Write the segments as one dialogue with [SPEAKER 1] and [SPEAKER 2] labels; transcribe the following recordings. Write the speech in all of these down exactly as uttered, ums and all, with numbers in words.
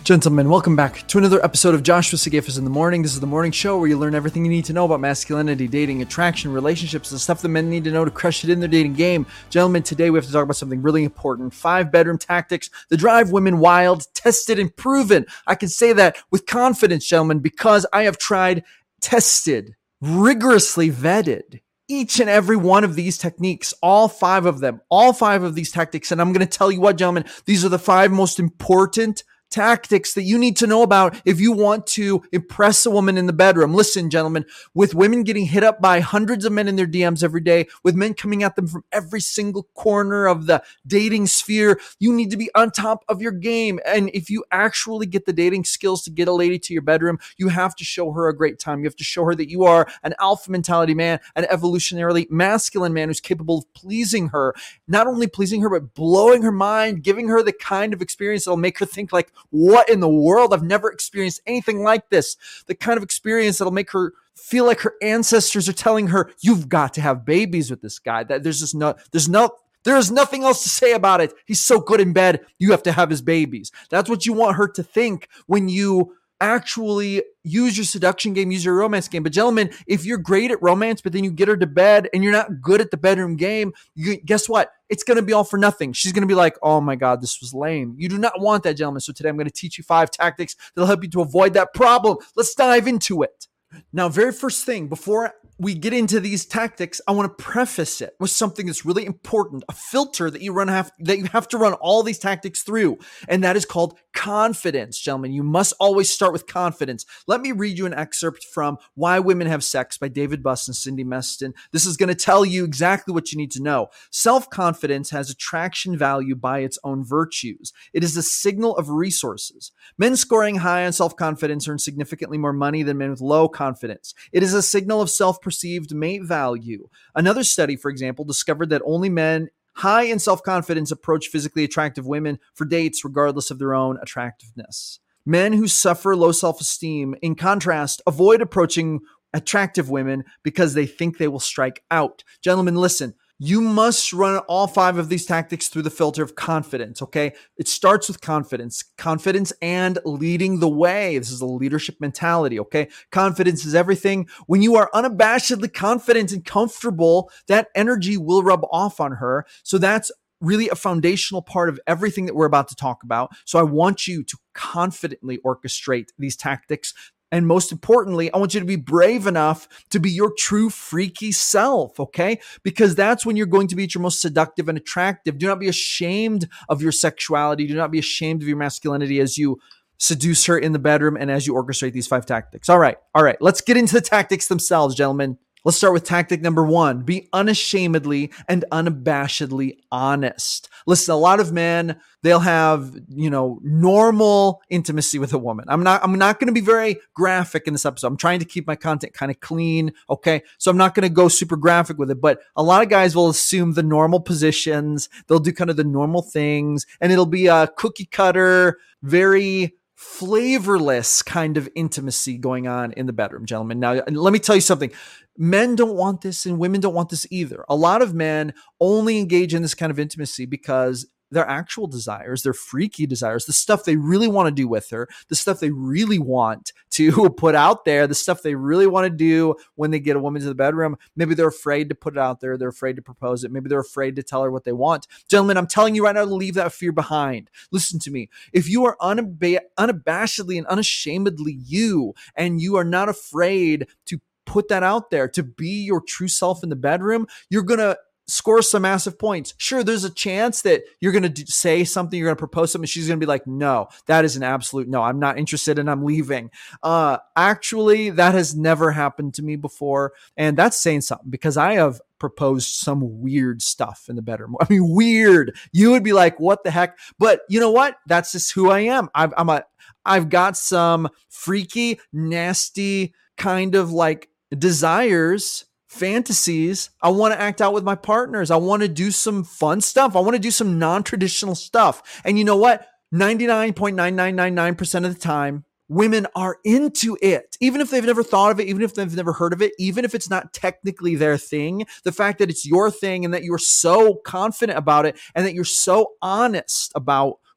[SPEAKER 1] Gentlemen, welcome back to another episode of Joshua Sigafus in the Morning. This is the morning show where you learn everything you need to know about masculinity, dating, attraction, relationships, the stuff that men need to know to crush it in their dating game. Gentlemen, today we have to talk about something really important. Five bedroom tactics that drive women wild, tested and proven. I can say that with confidence, gentlemen, because I have tried, tested, rigorously vetted each and every one of these techniques, all five of them, all five of these tactics. And I'm going to tell you what, gentlemen, these are the five most important tactics that you need to know about if you want to impress a woman in the bedroom. Listen, gentlemen, with women getting hit up by hundreds of men in their D Ms every day, with men coming at them from every single corner of the dating sphere, you need to be on top of your game. And if you actually get the dating skills to get a lady to your bedroom, you have to show her a great time. You have to show her that you are an alpha mentality man, an evolutionarily masculine man who's capable of pleasing her, not only pleasing her, but blowing her mind, giving her the kind of experience that'll make her think like, what in the world? I've never experienced anything like this. The kind of experience that'll make her feel like her ancestors are telling her, you've got to have babies with this guy. That there's just no, there's no, there is nothing else to say about it. He's so good in bed. You have to have his babies. That's what you want her to think when you actually use your seduction game, use your romance game. But gentlemen, if you're great at romance, but then you get her to bed and you're not good at the bedroom game, you, guess what? It's going to be all for nothing. She's going to be like, oh my God, this was lame. You do not want that, gentlemen. So today I'm going to teach you five tactics that'll help you to avoid that problem. Let's dive into it. Now, very first thing, before we get into these tactics, I want to preface it with something that's really important, a filter that you run have that you have to run all these tactics through, and that is called confidence, gentlemen. You must always start with confidence. Let me read you an excerpt from Why Women Have Sex by David Buss and Cindy Meston. This is going to tell you exactly what you need to know. Self-confidence has attraction value by its own virtues. It is a signal of resources. Men scoring high on self-confidence earn significantly more money than men with low confidence. It is a signal of self-perceived mate value. Another study, for example, discovered that only men high in self-confidence approach physically attractive women for dates regardless of their own attractiveness. Men who suffer low self-esteem, in contrast, avoid approaching attractive women because they think they will strike out. Gentlemen, listen. You must run all five of these tactics through the filter of confidence, okay? It starts with confidence. Confidence and leading the way. This is a leadership mentality, okay? Confidence is everything. When you are unabashedly confident and comfortable, that energy will rub off on her. So that's really a foundational part of everything that we're about to talk about. So I want you to confidently orchestrate these tactics. And most importantly, I want you to be brave enough to be your true freaky self, okay? Because that's when you're going to be at your most seductive and attractive. Do not be ashamed of your sexuality. Do not be ashamed of your masculinity as you seduce her in the bedroom and as you orchestrate these five tactics. All right, all right. Let's get into the tactics themselves, gentlemen. Let's start with tactic number one. Be unashamedly and unabashedly honest. Listen, a lot of men, they'll have, you know, normal intimacy with a woman. I'm not, I'm not going to be very graphic in this episode. I'm trying to keep my content kind of clean. Okay. So I'm not going to go super graphic with it, but a lot of guys will assume the normal positions. They'll do kind of the normal things, and it'll be a cookie cutter, very flavorless kind of intimacy going on in the bedroom, gentlemen. Now, let me tell you something. Men don't want this and women don't want this either. A lot of men only engage in this kind of intimacy because their actual desires, their freaky desires, the stuff they really want to do with her, the stuff they really want to put out there, the stuff they really want to do when they get a woman to the bedroom. Maybe they're afraid to put it out there. They're afraid to propose it. Maybe they're afraid to tell her what they want. Gentlemen, I'm telling you right now to leave that fear behind. Listen to me. If you are unab- unabashedly and unashamedly you, and you are not afraid to put that out there, to be your true self in the bedroom, you're going to score some massive points. Sure, there's a chance that you're going to say something, you're going to propose something, she's going to be like, no, that is an absolute no. I'm not interested and I'm leaving. Uh, actually, that has never happened to me before. And that's saying something, because I have proposed some weird stuff in the bedroom. I mean, weird. You would be like, what the heck? But you know what? That's just who I am. I've, I'm a, I've got some freaky, nasty kind of like desires, fantasies. I want to act out with my partners. I want to do some fun stuff. I want to do some non-traditional stuff. And you know what? ninety-nine point nine nine nine nine percent of the time, women are into it. Even if they've never thought of it, even if they've never heard of it, even if it's not technically their thing, the fact that it's your thing and that you're so confident about it and that you're so honest about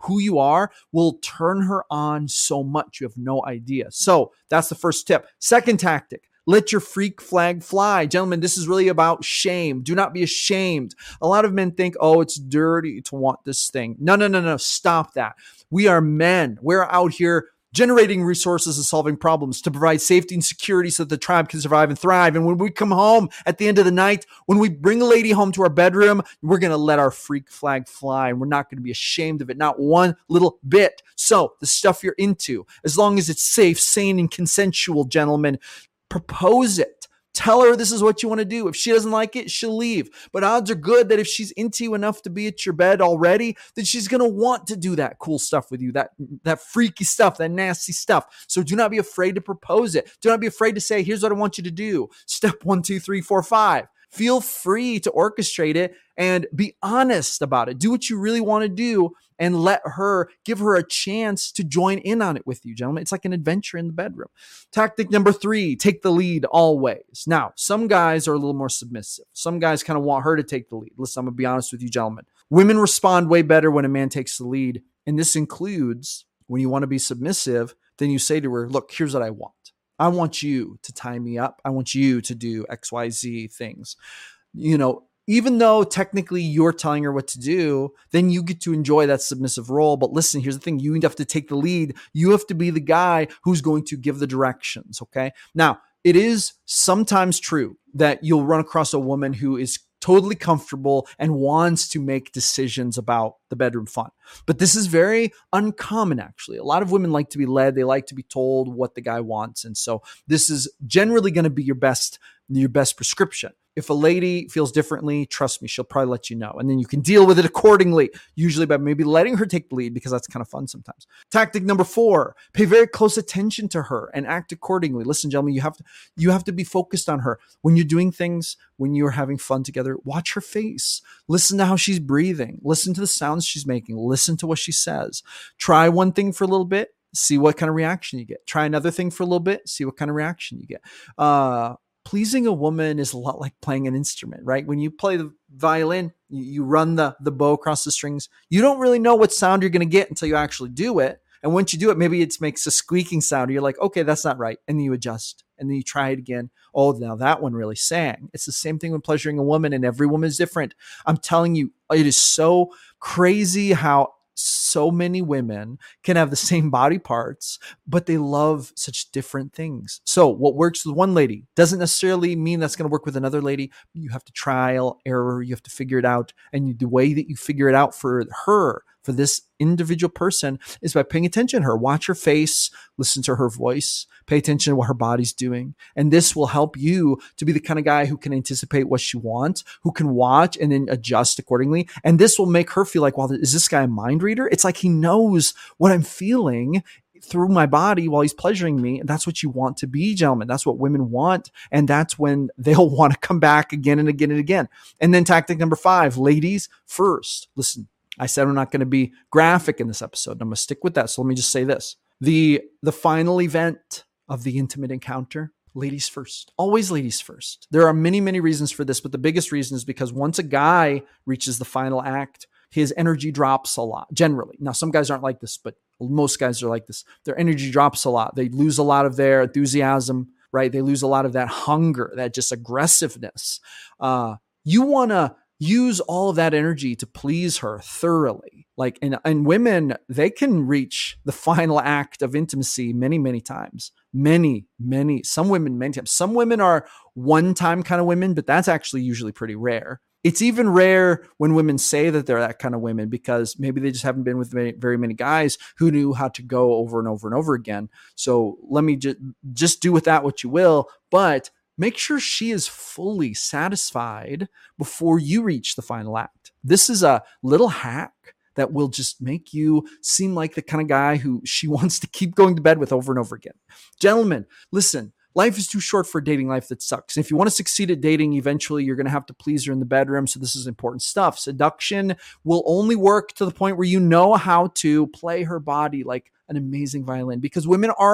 [SPEAKER 1] who you are will turn her on so much. You have no idea. So that's the first tip. Second tactic. Let your freak flag fly. Gentlemen, this is really about shame. Do not be ashamed. A lot of men think, oh, it's dirty to want this thing. No, no, no, no. Stop that. We are men. We're out here generating resources and solving problems to provide safety and security so that the tribe can survive and thrive. And when we come home at the end of the night, when we bring a lady home to our bedroom, we're going to let our freak flag fly, and we're not going to be ashamed of it, not one little bit. So the stuff you're into, as long as it's safe, sane, and consensual, gentlemen, propose it. Tell her this is what you want to do. If she doesn't like it, she'll leave. But odds are good that if she's into you enough to be at your bed already, then she's going to want to do that cool stuff with you, that, that freaky stuff, that nasty stuff. So do not be afraid to propose it. Do not be afraid to say, here's what I want you to do. Step one, two, three, four, five. Feel free to orchestrate it and be honest about it. Do what you really want to do and let her, give her a chance to join in on it with you, gentlemen. It's like an adventure in the bedroom. Tactic number three, take the lead always. Now, some guys are a little more submissive. Some guys kind of want her to take the lead. Listen, I'm going to be honest with you, gentlemen. Women respond way better when a man takes the lead. And this includes when you want to be submissive, then you say to her, look, here's what I want. I want you to tie me up. I want you to do X Y Z things. You know, even though technically you're telling her what to do, then you get to enjoy that submissive role. But listen, here's the thing. You have to take the lead. You have to be the guy who's going to give the directions. Okay. Now, it is sometimes true that you'll run across a woman who is totally comfortable and wants to make decisions about the bedroom fun. But this is very uncommon, actually. A lot of women like to be led. They like to be told what the guy wants. And so this is generally going to be your best, your best prescription. If a lady feels differently, trust me, she'll probably let you know. And then you can deal with it accordingly, usually by maybe letting her take the lead, because that's kind of fun sometimes. Tactic number four, pay very close attention to her and act accordingly. Listen, gentlemen, you have to, you have to be focused on her. When you're doing things, when you're having fun together, watch her face. Listen to how she's breathing. Listen to the sounds she's making. Listen to what she says. Try one thing for a little bit. See what kind of reaction you get. Try another thing for a little bit. See what kind of reaction you get. Uh, Pleasing a woman is a lot like playing an instrument, right? When you play the violin, you, you run the, the bow across the strings. You don't really know what sound you're going to get until you actually do it. And once you do it, maybe it makes a squeaking sound. You're like, okay, that's not right. And then you adjust. And then you try it again. Oh, now that one really sang. It's the same thing when pleasuring a woman, and every woman is different. I'm telling you, it is so crazy how so many women can have the same body parts, but they love such different things. So what works with one lady doesn't necessarily mean that's going to work with another lady. You have to trial, error. You have to figure it out. And the way that you figure it out for her, for this individual person, is by paying attention to her. Watch her face, listen to her voice, pay attention to what her body's doing. And this will help you to be the kind of guy who can anticipate what she wants, who can watch and then adjust accordingly. And this will make her feel like, well, is this guy a mind reader? It's like he knows what I'm feeling through my body while he's pleasuring me. And that's what you want to be, gentlemen. That's what women want. And that's when they'll want to come back again and again and again. And then tactic number five, ladies first. Listen, I said I'm not going to be graphic in this episode. I'm going to stick with that. So let me just say this. The, the final event of the intimate encounter, ladies first. Always ladies first. There are many, many reasons for this, but the biggest reason is because once a guy reaches the final act, his energy drops a lot, generally. Now, some guys aren't like this, but most guys are like this. Their energy drops a lot. They lose a lot of their enthusiasm, right? They lose a lot of that hunger, that just aggressiveness. Uh, you want to use all of that energy to please her thoroughly. Like, and, and women, they can reach the final act of intimacy many, many times. Many, many, some women, many times. Some women are one-time kind of women, but that's actually usually pretty rare. It's even rare when women say that they're that kind of women because maybe they just haven't been with very, very many guys who knew how to go over and over and over again. So let me just, just do with that what you will, but make sure she is fully satisfied before you reach the final act. This is a little hack that will just make you seem like the kind of guy who she wants to keep going to bed with over and over again. Gentlemen, listen, life is too short for a dating life that sucks. And if you want to succeed at dating, eventually you're going to have to please her in the bedroom. So this is important stuff. Seduction will only work to the point where you know how to play her body like an amazing violin, because women are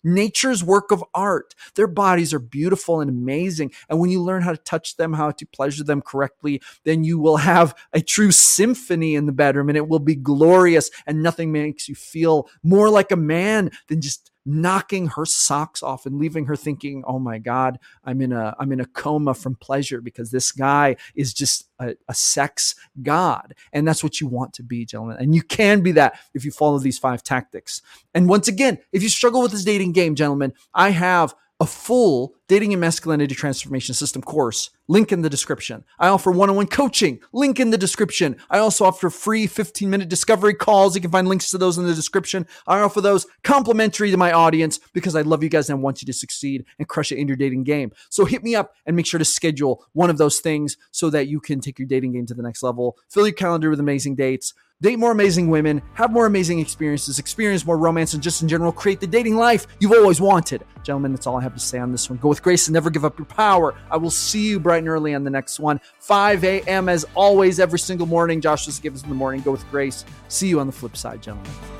[SPEAKER 1] nature's work of art. Their bodies are beautiful and amazing. And when you learn how to touch them, how to pleasure them correctly, then you will have a true symphony in the bedroom, and it will be glorious. And nothing makes you feel more like a man than just knocking her socks off and leaving her thinking, oh my God, I'm in a, I'm in a coma from pleasure because this guy is just a, a sex god. And that's what you want to be, gentlemen. And you can be that if you follow these five tactics. And once again, if you struggle with this dating game, gentlemen, I have a full dating and masculinity transformation system course, link in the description. I offer one-on-one coaching, link in the description. I also offer free fifteen minute discovery calls. You can find links to those in the description. I offer those complimentary to my audience because I love you guys and I want you to succeed and crush it in your dating game. So hit me up and make sure to schedule one of those things so that you can take your dating game to the next level. Fill your calendar with amazing dates. Date more amazing women, have more amazing experiences, experience more romance, and just in general, create the dating life you've always wanted. Gentlemen, that's all I have to say on this one. Go with grace and never give up your power. I will see you bright and early on the next one. five a.m. as always, every single morning. Josh just give us in the morning. Go with grace. See you on the flip side, gentlemen.